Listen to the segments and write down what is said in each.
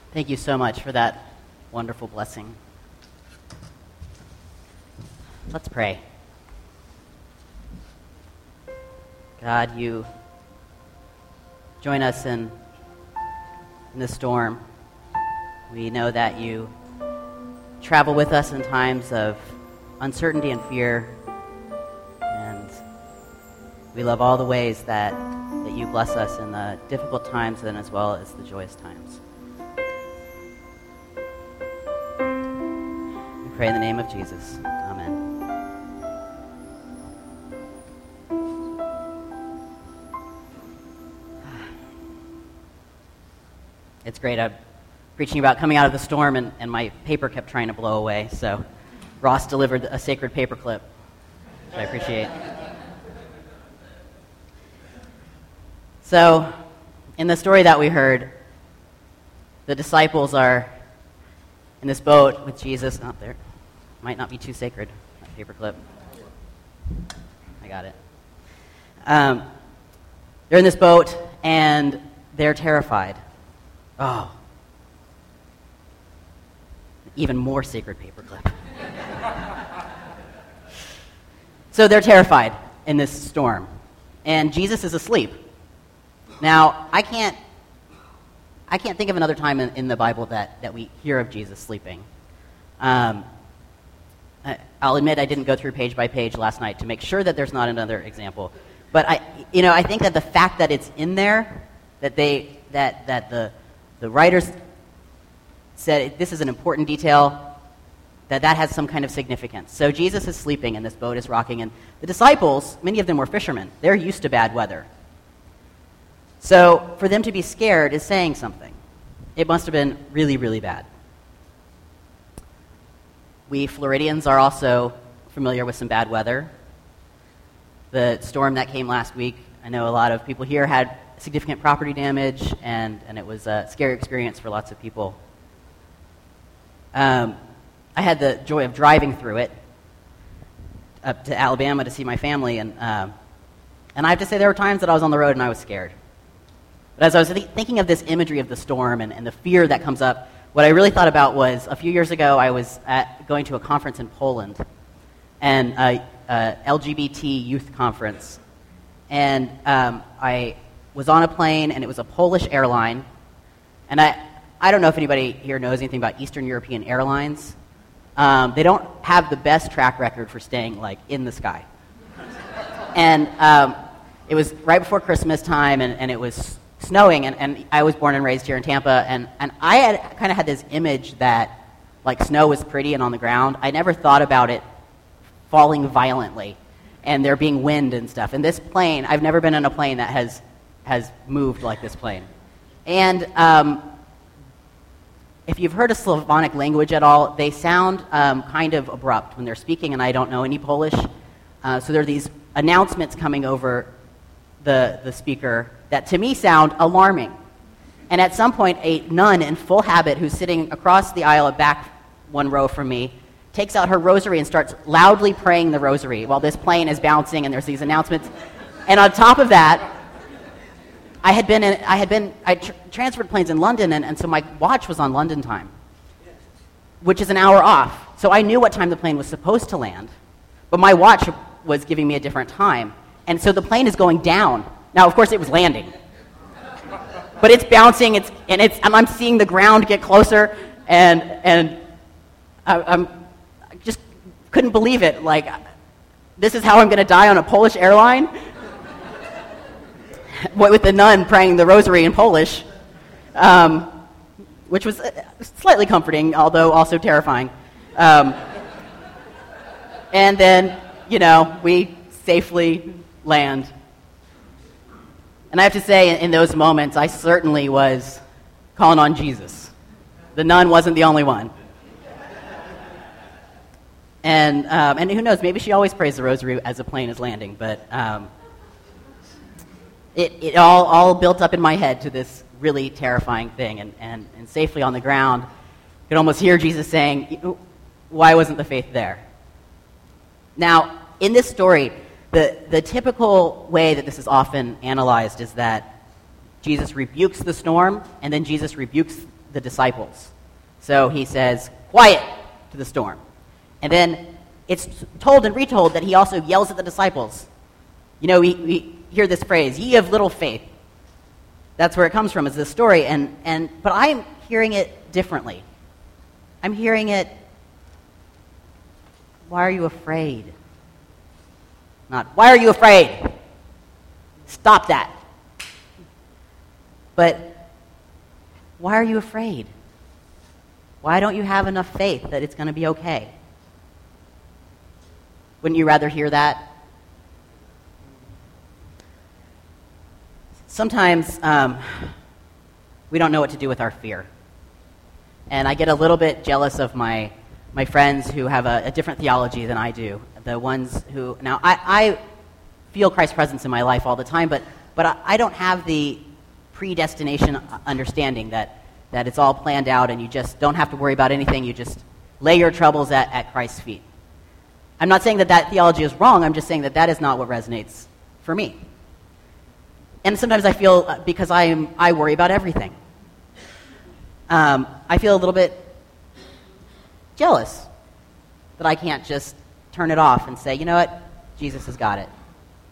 Thank you so much for that wonderful blessing. Let's pray. God, you join us in this storm. We know that you travel with us in times of uncertainty and fear, and we love all the ways that you bless us in the difficult times and as well as the joyous times. We pray in the name of Jesus. Amen. It's great. I'm preaching about coming out of the storm, and my paper kept trying to blow away, so Ross delivered a sacred paper clip, which I appreciate. So, in the story that we heard, the disciples are in this boat with Jesus. Oh, there. Might not be too sacred, that paper clip. I got it. They're in this boat, and they're terrified. Oh. Even more sacred paperclip. So they're terrified in this storm. And Jesus is asleep. Now, I can't think of another time in the Bible that we hear of Jesus sleeping. I'll admit I didn't go through page by page last night to make sure that there's not another example. But I think that the fact that it's in there, that the writers said this is an important detail, that has some kind of significance. So Jesus is sleeping and this boat is rocking, and the disciples, many of them were fishermen. They're used to bad weather. So for them to be scared is saying something. It must have been really, really bad. We Floridians are also familiar with some bad weather. The storm that came last week, I know a lot of people here had significant property damage, and it was a scary experience for lots of people. I had the joy of driving through it up to Alabama to see my family, and I have to say there were times that I was on the road and I was scared. But as I was thinking of this imagery of the storm and the fear that comes up, what I really thought about was a few years ago I was going to a conference in Poland, and a LGBT youth conference, and I was on a plane, and it was a Polish airline, and I don't know if anybody here knows anything about Eastern European airlines. They don't have the best track record for staying in the sky. And it was right before Christmas time, and it was snowing, and I was born and raised here in Tampa, and I had kind of had this image that snow was pretty and on the ground. I never thought about it falling violently and there being wind and stuff. And this plane, I've never been in a plane that has moved like this plane. And if you've heard a Slavonic language at all, they sound kind of abrupt when they're speaking, and I don't know any Polish. So there are these announcements coming over the speaker that to me sound alarming. And at some point, a nun in full habit who's sitting across the aisle back one row from me takes out her rosary and starts loudly praying the rosary while this plane is bouncing and there's these announcements. And on top of that, I transferred planes in London, and so my watch was on London time, which is an hour off. So I knew what time the plane was supposed to land, but my watch was giving me a different time. And so the plane is going down. Now, of course, it was landing, but it's bouncing, and I'm seeing the ground get closer, and I just couldn't believe it. This is how I'm going to die on a Polish airline? With the nun praying the rosary in Polish, which was slightly comforting, although also terrifying. And then, we safely land. And I have to say, in those moments, I certainly was calling on Jesus. The nun wasn't the only one. And who knows, maybe she always prays the rosary as a plane is landing, but it all built up in my head to this really terrifying thing, and safely on the ground, you could almost hear Jesus saying, why wasn't the faith there? Now, in this story, the typical way that this is often analyzed is that Jesus rebukes the storm, and then Jesus rebukes the disciples. So he says, "Quiet," to the storm. And then it's told and retold that he also yells at the disciples. You know, we hear this phrase, "Ye of little faith." That's where it comes from, is this story. But I'm hearing it differently. I'm hearing it, "Why are you afraid?" Not, "Why are you afraid?" Stop that. But, "Why are you afraid? Why don't you have enough faith that it's going to be okay?" Wouldn't you rather hear that? Sometimes we don't know what to do with our fear. And I get a little bit jealous of my friends who have a different theology than I do. The ones who... Now, I feel Christ's presence in my life all the time, but I don't have the predestination understanding that it's all planned out and you just don't have to worry about anything. You just lay your troubles at Christ's feet. I'm not saying that theology is wrong. I'm just saying that is not what resonates for me. And sometimes I feel, because I worry about everything, I feel a little bit jealous that I can't just turn it off and say, "You know what? Jesus has got it."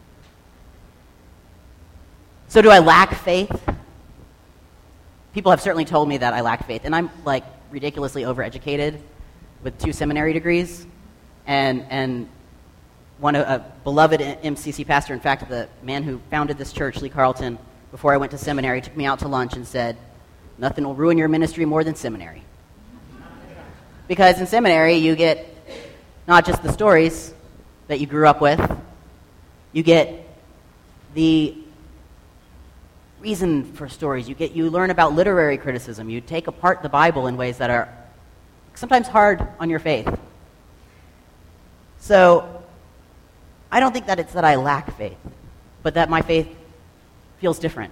So do I lack faith? People have certainly told me that I lack faith, and I'm like ridiculously overeducated with 2 seminary degrees, and a beloved MCC pastor, in fact, the man who founded this church, Lee Carlton, before I went to seminary, took me out to lunch and said, "Nothing will ruin your ministry more than seminary." Because in seminary, you get not just the stories that you grew up with, you get the reason for stories. You learn about literary criticism. You take apart the Bible in ways that are sometimes hard on your faith. So I don't think that it's that I lack faith, but that my faith feels different.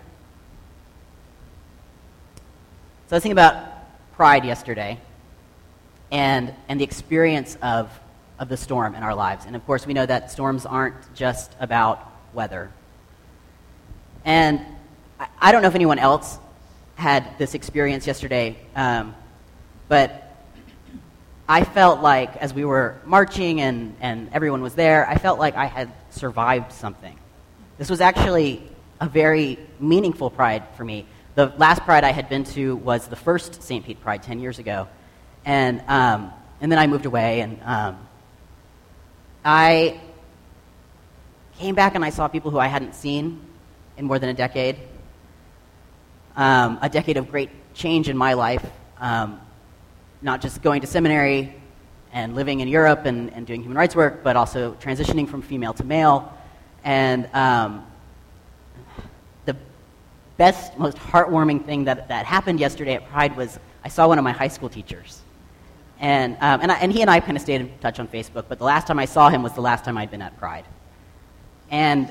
So I was thinking about pride yesterday and the experience of the storm in our lives. And of course, we know that storms aren't just about weather. And I don't know if anyone else had this experience yesterday, but I felt like, as we were marching and everyone was there, I felt like I had survived something. This was actually a very meaningful pride for me. The last pride I had been to was the first St. Pete Pride 10 years ago. And then I moved away, and I came back and I saw people who I hadn't seen in more than a decade of great change in my life. Not just going to seminary and living in Europe and doing human rights work, but also transitioning from female to male. And the best, most heartwarming thing that happened yesterday at Pride was I saw one of my high school teachers. And he and I kind of stayed in touch on Facebook, but the last time I saw him was the last time I'd been at Pride. And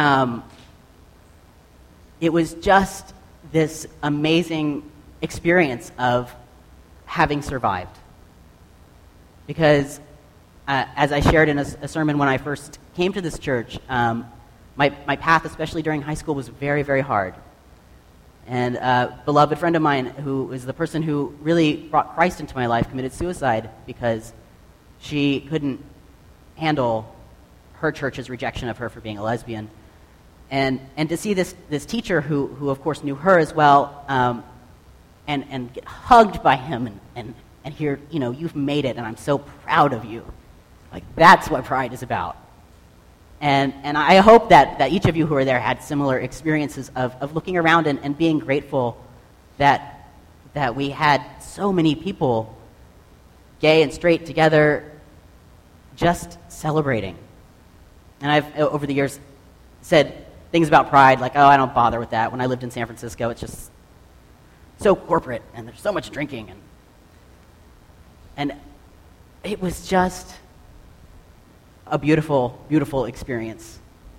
it was just this amazing experience of having survived. Because as I shared in a sermon when I first came to this church, my path, especially during high school, was very, very hard. And a beloved friend of mine, who is the person who really brought Christ into my life, committed suicide because she couldn't handle her church's rejection of her for being a lesbian. And to see this teacher who of course knew her as well, and get hugged by him and hear, "You've made it, and I'm so proud of you." Like, that's what Pride is about. And I hope that each of you who are there had similar experiences of looking around and being grateful that we had so many people, gay and straight, together, just celebrating. And I've, over the years, said things about Pride, like, "Oh, I don't bother with that." When I lived in San Francisco, it's just so corporate, and there's so much drinking. And it was just a beautiful, beautiful experience.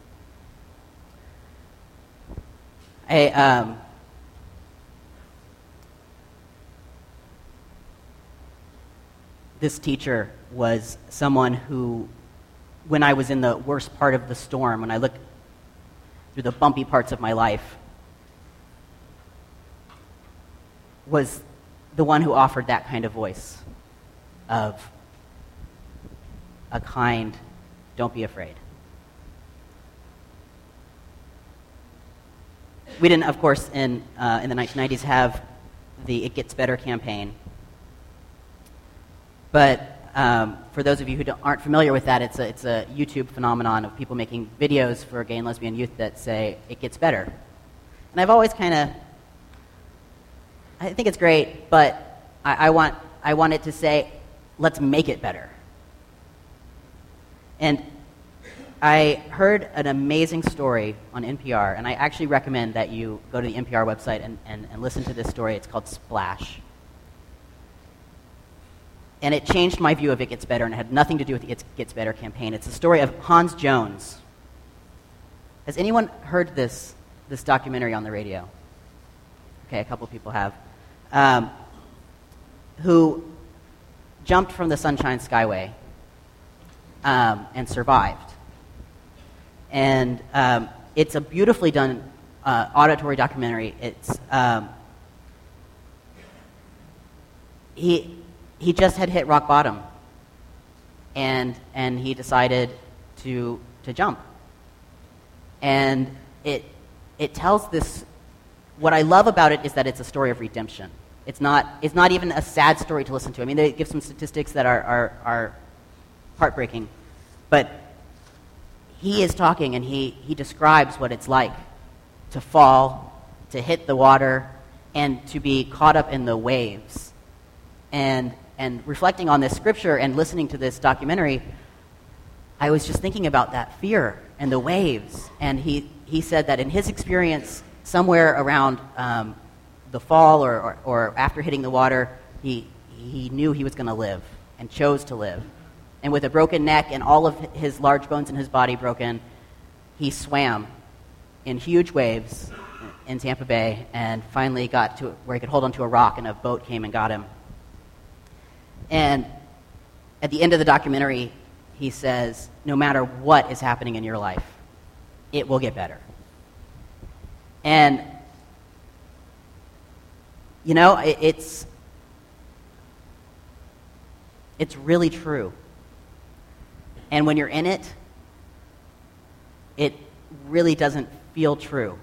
This teacher was someone who, when I was in the worst part of the storm, when I looked through the bumpy parts of my life, was the one who offered that kind of voice of a kind, don't be afraid. We didn't, of course, in the 1990s have the It Gets Better campaign. But for those of you who aren't familiar with that, it's a YouTube phenomenon of people making videos for gay and lesbian youth that say, it gets better. And I've always I think it's great, but I want it to say, let's make it better. And I heard an amazing story on NPR, and I actually recommend that you go to the NPR website and listen to this story. It's called Splash. And it changed my view of It Gets Better, and it had nothing to do with the It Gets Better campaign. It's the story of Hans Jones. Has anyone heard this documentary on the radio? Okay, a couple people have. Who jumped from the Sunshine Skyway and survived. And it's a beautifully done auditory documentary. It's he just had hit rock bottom, and he decided to jump. And it tells this. What I love about it is that it's a story of redemption. It's not even a sad story to listen to. I mean, they give some statistics that are heartbreaking, but he is talking, and he describes what it's like to fall, to hit the water, and to be caught up in the waves. And reflecting on this scripture and listening to this documentary, I was just thinking about that fear and the waves. And he said that in his experience, somewhere around the fall or after hitting the water, he knew he was going to live and chose to live. And with a broken neck and all of his large bones in his body broken, he swam in huge waves in Tampa Bay and finally got to where he could hold onto a rock, and a boat came and got him. And at the end of the documentary, he says, no matter what is happening in your life, it will get better. And, you know, it's really true. And when you're in it, it really doesn't feel true.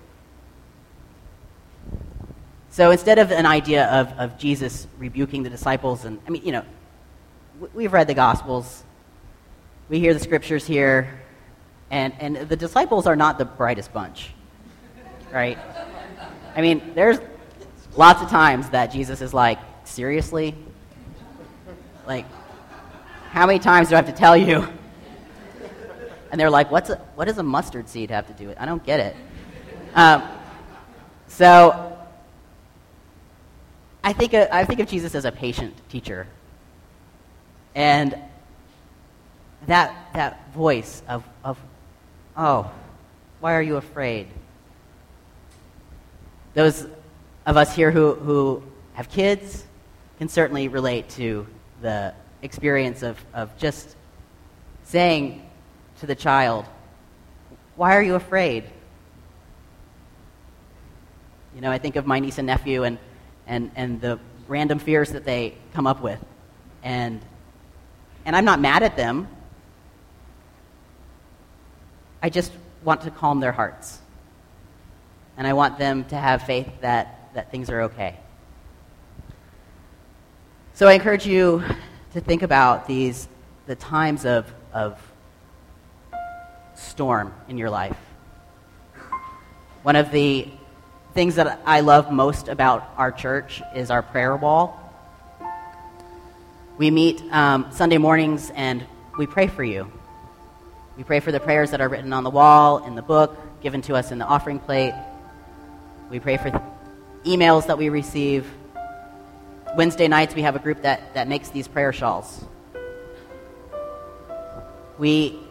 So instead of an idea of Jesus rebuking the disciples, and I mean, you know, we've read the Gospels, we hear the scriptures here, and the disciples are not the brightest bunch, right? I mean, there's lots of times that Jesus is like, seriously? Like, how many times do I have to tell you? And they're like, what does a mustard seed have to do with it? I don't get it. So I think of Jesus as a patient teacher. And that voice of oh, why are you afraid? Those of us here who have kids can certainly relate to the experience of just saying to the child, why are you afraid? You know, I think of my niece and nephew and the random fears that they come up with. And I'm not mad at them. I just want to calm their hearts. And I want them to have faith that things are okay. So I encourage you to think about the times of storm in your life. One of the things that I love most about our church is our prayer wall. We meet Sunday mornings and we pray for you. We pray for the prayers that are written on the wall, in the book, given to us in the offering plate. We pray for emails that we receive. Wednesday nights we have a group that makes these prayer shawls. We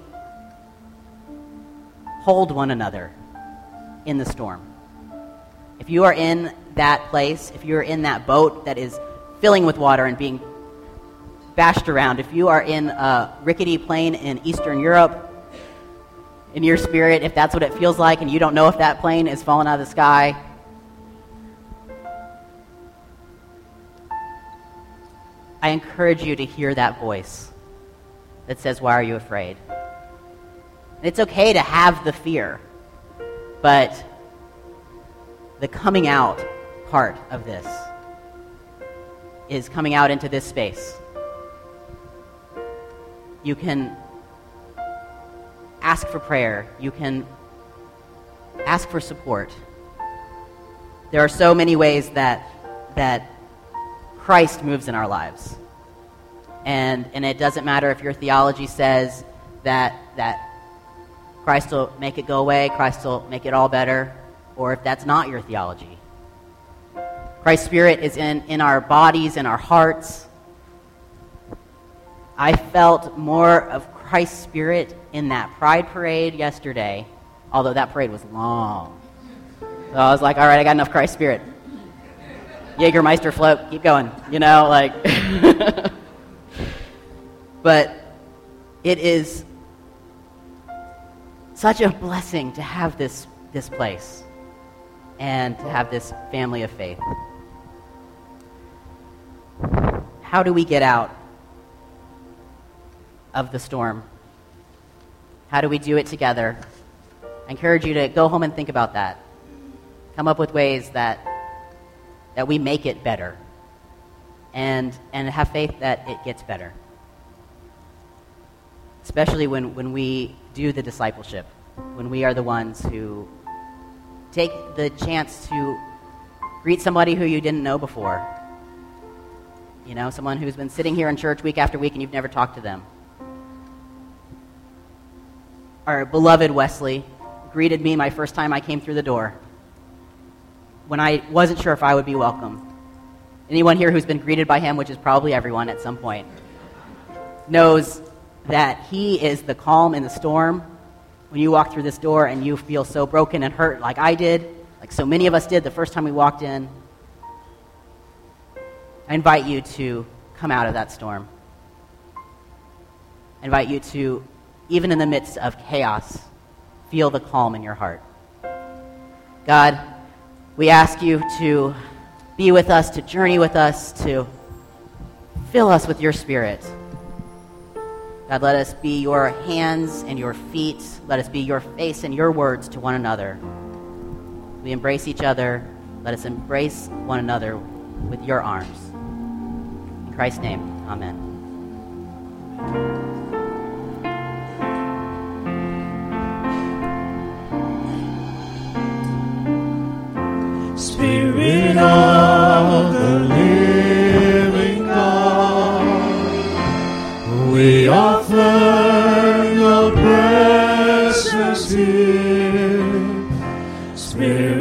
hold one another in the storm. If you are in that place, if you're in that boat that is filling with water and being bashed around, if you are in a rickety plane in Eastern Europe, in your spirit, if that's what it feels like and you don't know if that plane is falling out of the sky, I encourage you to hear that voice that says, why are you afraid? And it's okay to have the fear, but the coming out part of this is coming out into this space. You can ask for prayer. You can ask for support. There are so many ways that Christ moves in our lives. And it doesn't matter if your theology says that Christ will make it go away, Christ will make it all better, or if that's not your theology. Christ's Spirit is in our bodies, in our hearts. I felt more of Christ's Spirit in that Pride Parade yesterday, although that parade was long. So I was like, all right, I got enough Christ Spirit. Jägermeister float, keep going, like... But it is such a blessing to have this place and to have this family of faith. How do we get out of the storm? How do we do it together? I encourage you to go home and think about that. Come up with ways that we make it better and have faith that it gets better. Especially when we do the discipleship, when we are the ones who take the chance to greet somebody who you didn't know before. Someone who's been sitting here in church week after week and you've never talked to them. Our beloved Wesley greeted me my first time I came through the door when I wasn't sure if I would be welcome. Anyone here who's been greeted by him, which is probably everyone at some point, knows that he is the calm in the storm. When you walk through this door and you feel so broken and hurt like I did, like so many of us did the first time we walked in, I invite you to come out of that storm. I invite you to, even in the midst of chaos, feel the calm in your heart. God, we ask you to be with us, to journey with us, to fill us with your Spirit. God, let us be your hands and your feet. Let us be your face and your words to one another. We embrace each other. Let us embrace one another with your arms. In Christ's name, amen. Spirit of the living God, we offer your presence here. Spirit